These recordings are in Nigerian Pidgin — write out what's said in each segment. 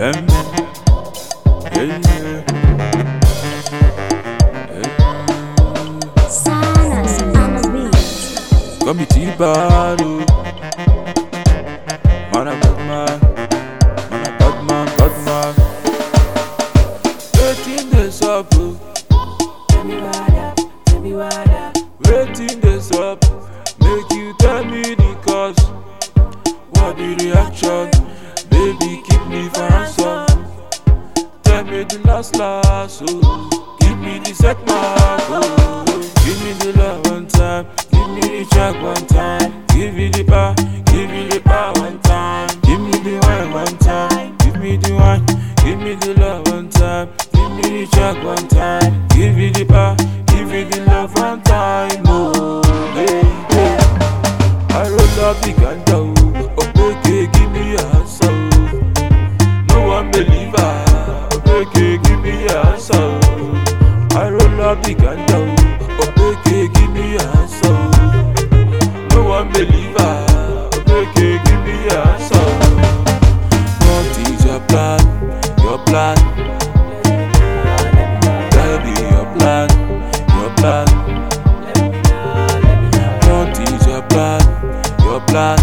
Silence on the beat. Come bad, oh. Man a bad man, bad man. Waiting this up, oh. Tell me what up. Waiting this up. Make you tell me the cause. What the reaction? Baby, keep me for ransom. Tell me the last, oh. Give me the set mark, oh. Give me the love one time. Give me the track one time. Give me the bar one time. Give me the wine one time. Give me the wine. Give me the love one time. Give me the track one time. Give me the bar. Give me the love one time. Oh, baby. I roll up the ganja, oh, okay, give me a answer, oh. No one believer, okay, give me a answer, oh. I roll up the ganja, oh, okay, give me a answer, oh. No one believer, okay, give me a answer, oh. What is your plan? Your plan? Baby, your plan, your plan. What is your plan? Your plan,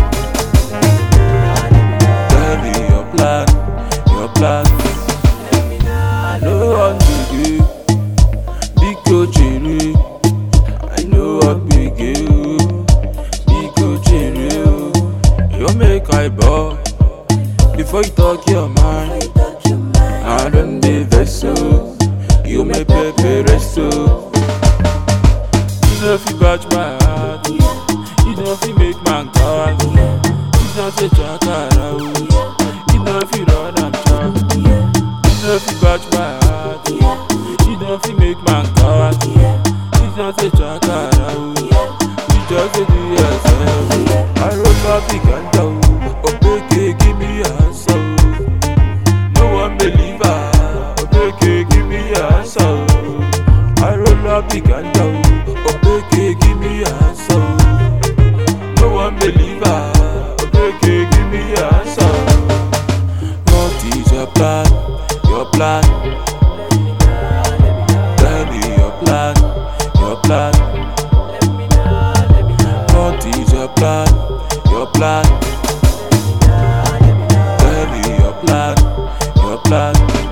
baby, your plan, your plan. I know what to do, big cherry. I know what we do, big cherry. You make I bow before you talk your mind. I don't be vessel, you make paper resto. You know if you batch my heart. You know if you make man call, you know if you talk around, you know if you run and talk, you know if you catch my heart, you know if you make man call, you know if you talk around, you just do yourself. I roll up the ganja, okay, give me a answer. No one believer, okay, give me a answer. I roll up the ganja, okay, give me a answer. No one believer, okay, give me your answer. What is your plan? Your plan? Baby, your plan, your plan. What is your plan? Your plan? Baby, your plan, your plan.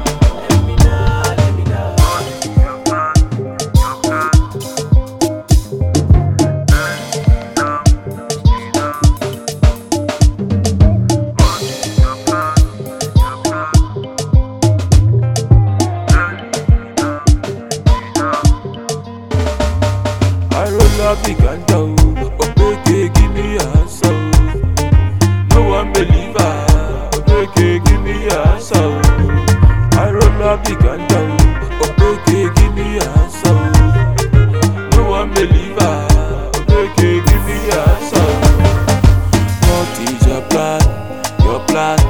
I roll up the ganja, okay, give me a answer. No one believer, okay, give me a answer. I roll up the ganja, okay, give me a answer. No one believer, okay, give me a answer. What is your plan? Your plan?